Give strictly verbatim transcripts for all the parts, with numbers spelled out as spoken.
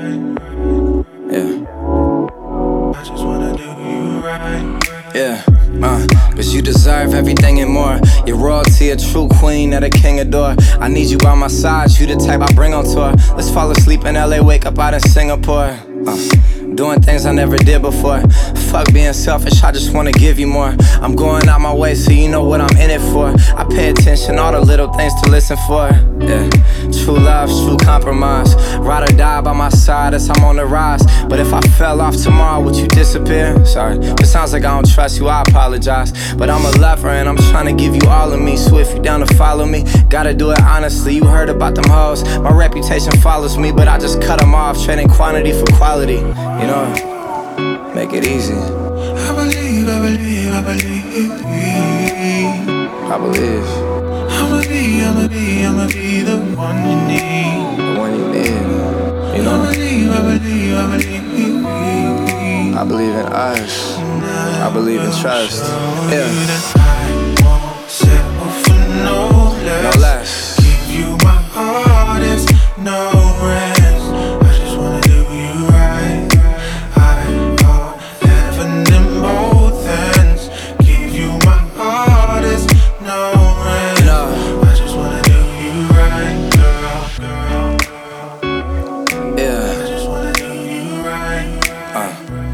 Yeah. I just wanna do you right. Yeah, uh, cause you deserve everything and more. Your royalty, a true queen that a king adore. I need you by my side, you the type I bring on tour. Let's fall asleep in L A, wake up out in Singapore. uh, Doing things I never did before. Fuck being selfish, I just wanna give you more. I'm going out my way so you know what I'm in it for. I pay attention, all the little things to listen for. Yeah, true love, true compromise. Ride or die by my side as I'm on the rise. But if I fell off tomorrow, would you disappear? Sorry, it sounds like I don't trust you, I apologize. But I'm a lover and I'm trying to give you all of me. So if you down to follow me, gotta do it honestly. You heard about them hoes, my reputation follows me. But I just cut them off, trading quantity for quality. You know, make it easy. I believe, I believe, I believe. I believe. I'ma be, I'ma be, I'ma be the one you need. The one you need. You know. I believe, I believe, I believe. I believe in us. I believe in trust. Yeah. I won't settle for no less. No less. Give you my heart, it's no rest. I just wanna do you right. I hold heaven in both hands. Give you my heart, it's no rest. You know. I just wanna do you right, girl, girl, girl. Yeah. I just wanna do you right. Uh.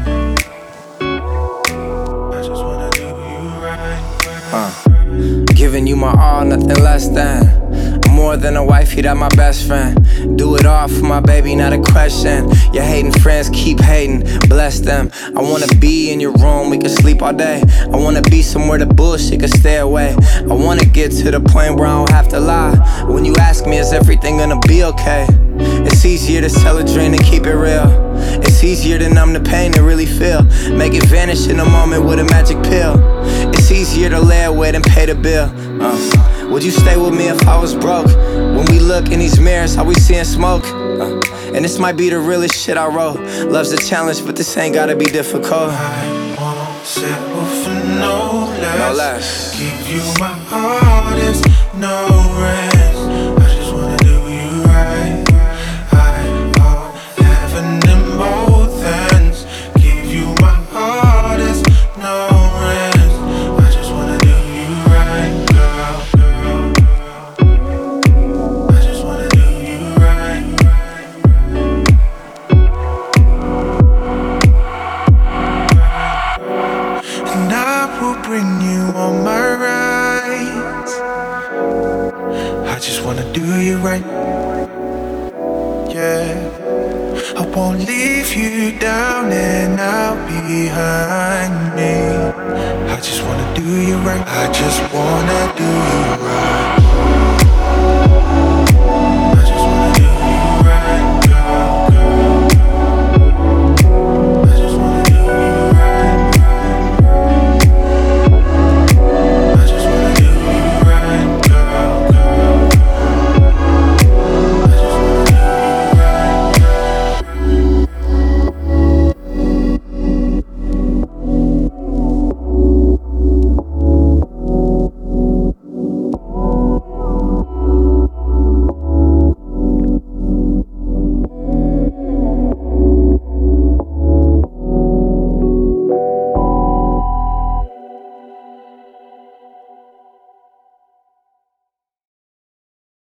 I just wanna do you right. Uh, giving you my all, nothing less than. More than a wifey, that my best friend. Do it all for my baby, not a question. Your hating friends keep hating, bless them. I wanna be in your room, we can sleep all day. I wanna be somewhere the bullshit can stay away. I wanna get to the point where I don't have to lie. When you ask me, is everything gonna be okay? It's easier to sell a dream than keep it real. It's easier to numb the pain and really feel. Make it vanish in a moment with a magic pill. It's easier to lay away than pay the bill. uh, Would you stay with me if I was broke? When we look in these mirrors, how we seeing smoke? uh, And this might be the realest shit I wrote. Love's a challenge, but this ain't gotta be difficult. I won't settle for no less. No less. Give you my heart, it's no rest. I just wanna do you right. I hold heaven in both hands. Give you my heart, it's no rest. I just wanna do you right, girl, girl, girl. I just wanna do you right. And I will bring you on my rights. I just wanna do you right. Yeah, I won't leave you down and out behind me. I just wanna do you right. I just wanna do you right.